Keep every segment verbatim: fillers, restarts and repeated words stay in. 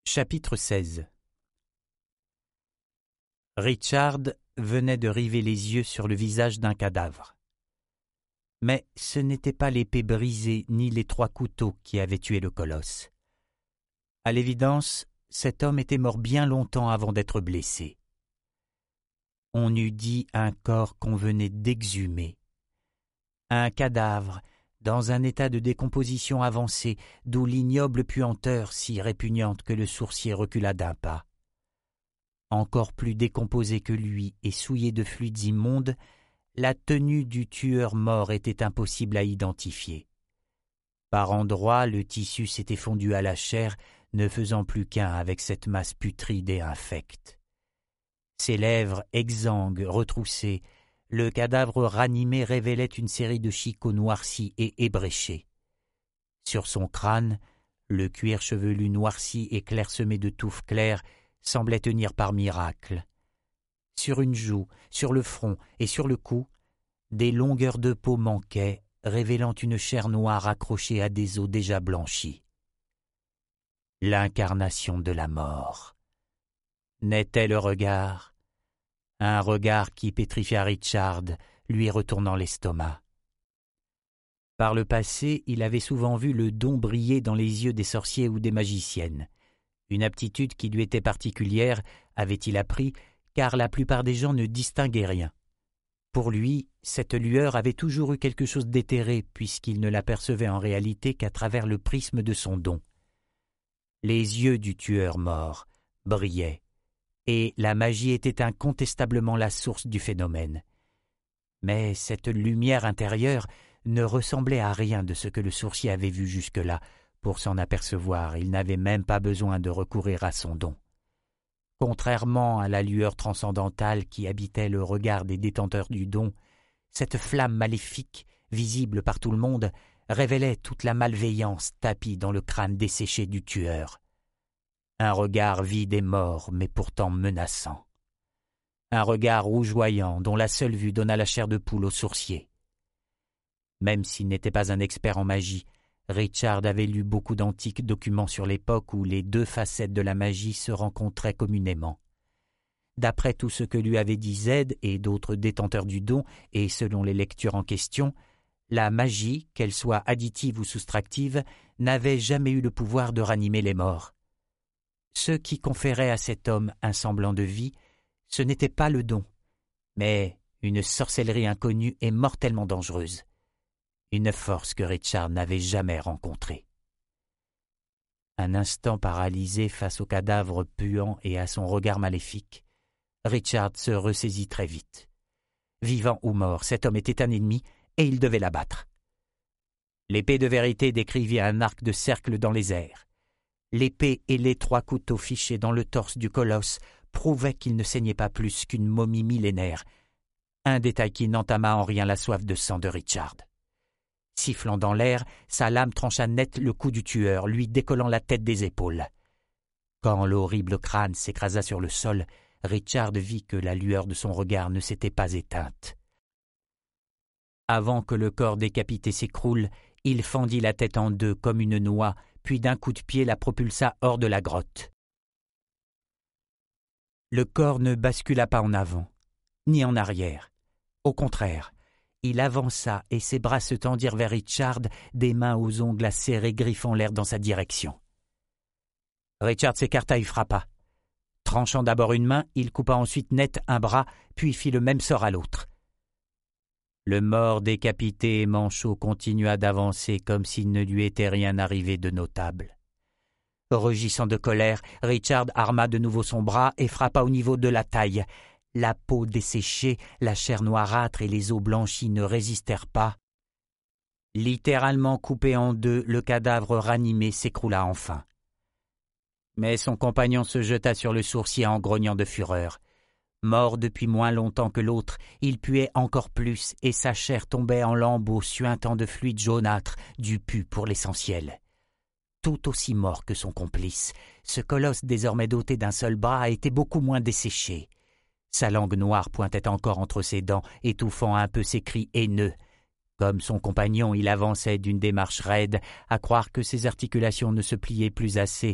Chapitre seize. Richard venait de river les yeux sur le visage d'un cadavre. Mais ce n'était pas l'épée brisée ni les trois couteaux qui avaient tué le colosse. À l'évidence, cet homme était mort bien longtemps avant d'être blessé. On eût dit un corps qu'on venait d'exhumer. Un cadavre, dans un état de décomposition avancée, d'où l'ignoble puanteur si répugnante que le sourcier recula d'un pas. Encore plus décomposé que lui et souillé de fluides immondes, la tenue du tueur mort était impossible à identifier. Par endroits, le tissu s'était fondu à la chair, ne faisant plus qu'un avec cette masse putride et infecte. Ses lèvres exsangues, retroussées, le cadavre ranimé révélait une série de chicots noircis et ébréchés. Sur son crâne, le cuir chevelu noirci et clairsemé de touffes claires semblait tenir par miracle. Sur une joue, sur le front et sur le cou, des longueurs de peau manquaient, révélant une chair noire accrochée à des os déjà blanchis. L'incarnation de la mort. N'était le regard, un regard qui pétrifia Richard, lui retournant l'estomac. Par le passé, il avait souvent vu le don briller dans les yeux des sorciers ou des magiciennes. Une aptitude qui lui était particulière, avait-il appris, car la plupart des gens ne distinguaient rien. Pour lui, cette lueur avait toujours eu quelque chose d'éthéré, puisqu'il ne l'apercevait en réalité qu'à travers le prisme de son don. Les yeux du tueur mort brillaient, et la magie était incontestablement la source du phénomène. Mais cette lumière intérieure ne ressemblait à rien de ce que le sourcier avait vu jusque-là. Pour s'en apercevoir, il n'avait même pas besoin de recourir à son don. Contrairement à la lueur transcendantale qui habitait le regard des détenteurs du don, cette flamme maléfique, visible par tout le monde, révélait toute la malveillance tapie dans le crâne desséché du tueur. Un regard vide et mort, mais pourtant menaçant. Un regard rougeoyant dont la seule vue donna la chair de poule au sourcier. Même s'il n'était pas un expert en magie, Richard avait lu beaucoup d'antiques documents sur l'époque où les deux facettes de la magie se rencontraient communément. D'après tout ce que lui avait dit Zed et d'autres détenteurs du don, et selon les lectures en question, la magie, qu'elle soit additive ou soustractive, n'avait jamais eu le pouvoir de ranimer les morts. Ce qui conférait à cet homme un semblant de vie, ce n'était pas le don, mais une sorcellerie inconnue et mortellement dangereuse. Une force que Richard n'avait jamais rencontrée. Un instant paralysé face au cadavre puant et à son regard maléfique, Richard se ressaisit très vite. Vivant ou mort, cet homme était un ennemi et il devait l'abattre. L'épée de vérité décrivit un arc de cercle dans les airs. L'épée et les trois couteaux fichés dans le torse du colosse prouvaient qu'il ne saignait pas plus qu'une momie millénaire, un détail qui n'entama en rien la soif de sang de Richard. Sifflant dans l'air, sa lame trancha net le cou du tueur, lui décollant la tête des épaules. Quand l'horrible crâne s'écrasa sur le sol, Richard vit que la lueur de son regard ne s'était pas éteinte. Avant que le corps décapité s'écroule, il fendit la tête en deux comme une noix, puis d'un coup de pied la propulsa hors de la grotte. Le corps ne bascula pas en avant, ni en arrière. Au contraire, il avança et ses bras se tendirent vers Richard, des mains aux ongles acérés griffant l'air dans sa direction. Richard s'écarta et frappa. Tranchant d'abord une main, il coupa ensuite net un bras, puis fit le même sort à l'autre. Le mort décapité et manchot continua d'avancer comme s'il ne lui était rien arrivé de notable. Rugissant de colère, Richard arma de nouveau son bras et frappa au niveau de la taille. La peau desséchée, la chair noirâtre et les os blanchis ne résistèrent pas. Littéralement coupé en deux, le cadavre ranimé s'écroula enfin. Mais son compagnon se jeta sur le sourcier en grognant de fureur. Mort depuis moins longtemps que l'autre, il puait encore plus et sa chair tombait en lambeaux suintant de fluide jaunâtre, du pu pour l'essentiel. Tout aussi mort que son complice, ce colosse désormais doté d'un seul bras était beaucoup moins desséché. Sa langue noire pointait encore entre ses dents, étouffant un peu ses cris haineux. Comme son compagnon, il avançait d'une démarche raide, à croire que ses articulations ne se pliaient plus assez,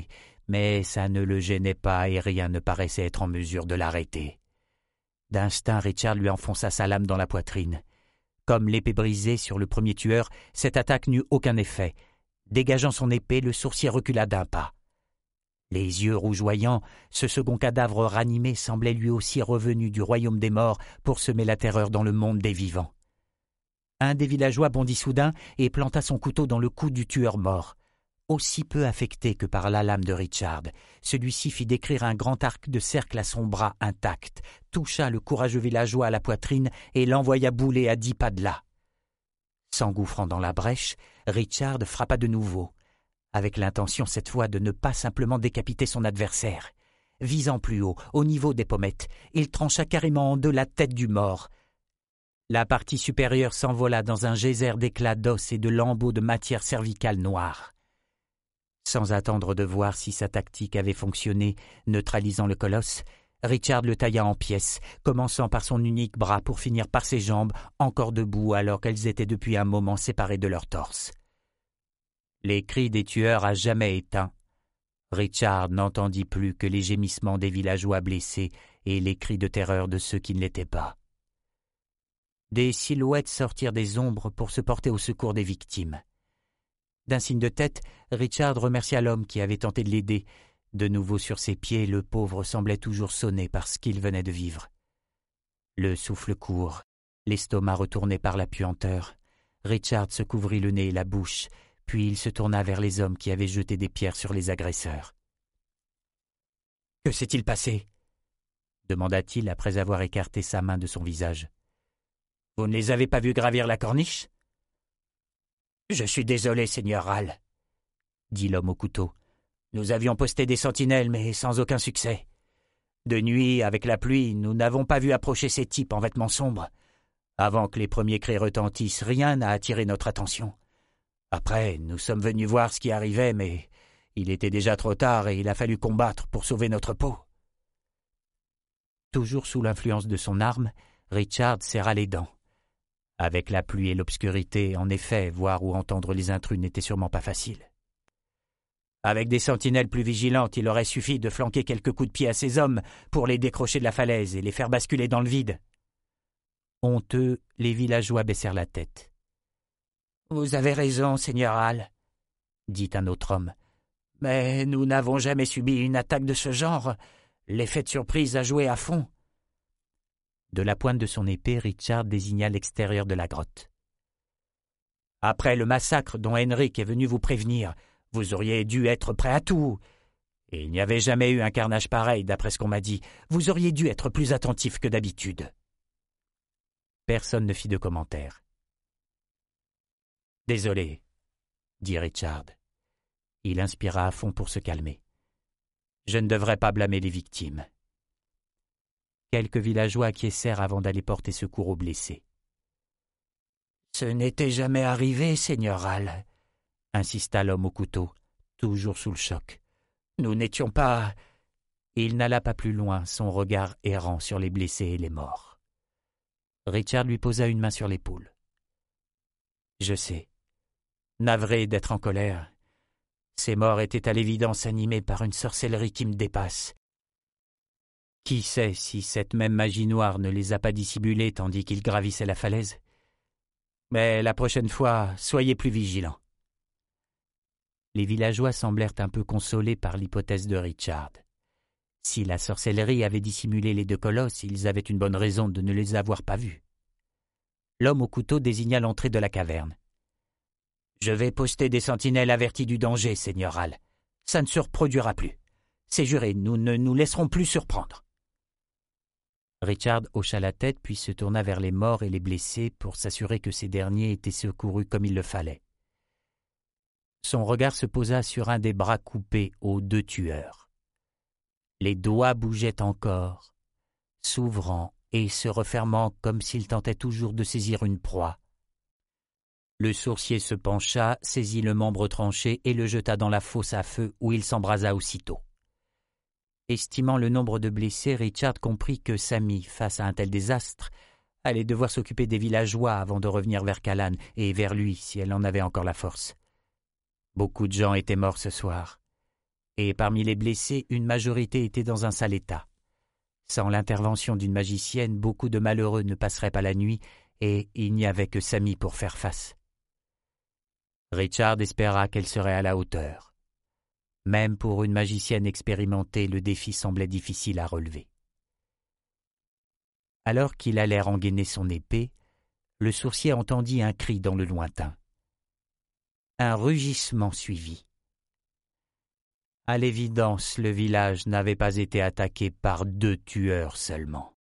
Mais ça ne le gênait pas et rien ne paraissait être en mesure de l'arrêter. D'instinct, Richard lui enfonça sa lame dans la poitrine. Comme l'épée brisée sur le premier tueur, cette attaque n'eut aucun effet. Dégageant son épée, le sourcier recula d'un pas. Les yeux rougeoyants, ce second cadavre ranimé semblait lui aussi revenu du royaume des morts pour semer la terreur dans le monde des vivants. Un des villageois bondit soudain et planta son couteau dans le cou du tueur mort. Aussi peu affecté que par la lame de Richard, celui-ci fit décrire un grand arc de cercle à son bras intact, toucha le courageux villageois à la poitrine et l'envoya bouler à dix pas de là. S'engouffrant dans la brèche, Richard frappa de nouveau, avec l'intention cette fois de ne pas simplement décapiter son adversaire. Visant plus haut, au niveau des pommettes, il trancha carrément en deux la tête du mort. La partie supérieure s'envola dans un geyser d'éclats d'os et de lambeaux de matière cervicale noire. Sans attendre de voir si sa tactique avait fonctionné, neutralisant le colosse, Richard le tailla en pièces, commençant par son unique bras pour finir par ses jambes, encore debout alors qu'elles étaient depuis un moment séparées de leur torse. Les cris des tueurs à jamais éteints, Richard n'entendit plus que les gémissements des villageois blessés et les cris de terreur de ceux qui ne l'étaient pas. Des silhouettes sortirent des ombres pour se porter au secours des victimes. D'un signe de tête, Richard remercia l'homme qui avait tenté de l'aider. De nouveau sur ses pieds, le pauvre semblait toujours sonné par ce qu'il venait de vivre. Le souffle court, l'estomac retourné par la puanteur. Richard se couvrit le nez et la bouche, puis il se tourna vers les hommes qui avaient jeté des pierres sur les agresseurs. « Que s'est-il passé ?» demanda-t-il après avoir écarté sa main de son visage. « Vous ne les avez pas vus gravir la corniche ?»« Je suis désolé, Seigneur Ral, » dit l'homme au couteau. « Nous avions posté des sentinelles, mais sans aucun succès. De nuit, avec la pluie, nous n'avons pas vu approcher ces types en vêtements sombres. Avant que les premiers cris retentissent, rien n'a attiré notre attention. Après, nous sommes venus voir ce qui arrivait, mais il était déjà trop tard et il a fallu combattre pour sauver notre peau. » Toujours sous l'influence de son arme, Richard serra les dents. Avec la pluie et l'obscurité, en effet, voir ou entendre les intrus n'était sûrement pas facile. Avec des sentinelles plus vigilantes, il aurait suffi de flanquer quelques coups de pied à ces hommes pour les décrocher de la falaise et les faire basculer dans le vide. Honteux, les villageois baissèrent la tête. « Vous avez raison, Seigneur Hall, » dit un autre homme. « Mais nous n'avons jamais subi une attaque de ce genre. L'effet de surprise a joué à fond. » De la pointe de son épée, Richard désigna l'extérieur de la grotte. « Après le massacre dont Henrik est venu vous prévenir, vous auriez dû être prêt à tout. Et il n'y avait jamais eu un carnage pareil, d'après ce qu'on m'a dit. Vous auriez dû être plus attentif que d'habitude. » Personne ne fit de commentaire. « Désolé, » dit Richard. Il inspira à fond pour se calmer. « Je ne devrais pas blâmer les victimes. » Quelques villageois acquiescèrent avant d'aller porter secours aux blessés. « Ce n'était jamais arrivé, Seigneur Hall, » insista l'homme au couteau, toujours sous le choc. « Nous n'étions pas... » Il n'alla pas plus loin, son regard errant sur les blessés et les morts. Richard lui posa une main sur l'épaule. « Je sais. Navré d'être en colère. Ces morts étaient à l'évidence animés par une sorcellerie qui me dépasse. Qui sait si cette même magie noire ne les a pas dissimulés tandis qu'ils gravissaient la falaise? Mais la prochaine fois, soyez plus vigilants. » Les villageois semblèrent un peu consolés par l'hypothèse de Richard. Si la sorcellerie avait dissimulé les deux colosses, ils avaient une bonne raison de ne les avoir pas vus. L'homme au couteau désigna l'entrée de la caverne. « Je vais poster des sentinelles avertis du danger, Seigneur Hall. Ça ne se reproduira plus. C'est juré, nous ne nous laisserons plus surprendre. » Richard hocha la tête puis se tourna vers les morts et les blessés pour s'assurer que ces derniers étaient secourus comme il le fallait. Son regard se posa sur un des bras coupés aux deux tueurs. Les doigts bougeaient encore, s'ouvrant et se refermant comme s'il tentait toujours de saisir une proie. Le sourcier se pencha, saisit le membre tranché et le jeta dans la fosse à feu où il s'embrasa aussitôt. Estimant le nombre de blessés, Richard comprit que Sami, face à un tel désastre, allait devoir s'occuper des villageois avant de revenir vers Callan et vers lui si elle en avait encore la force. Beaucoup de gens étaient morts ce soir, et parmi les blessés, une majorité était dans un sale état. Sans l'intervention d'une magicienne, beaucoup de malheureux ne passeraient pas la nuit, et il n'y avait que Sammy pour faire face. Richard espéra qu'elle serait à la hauteur. Même pour une magicienne expérimentée, le défi semblait difficile à relever. Alors qu'il allait rengainer son épée, le sourcier entendit un cri dans le lointain. Un rugissement suivit. À l'évidence, le village n'avait pas été attaqué par deux tueurs seulement.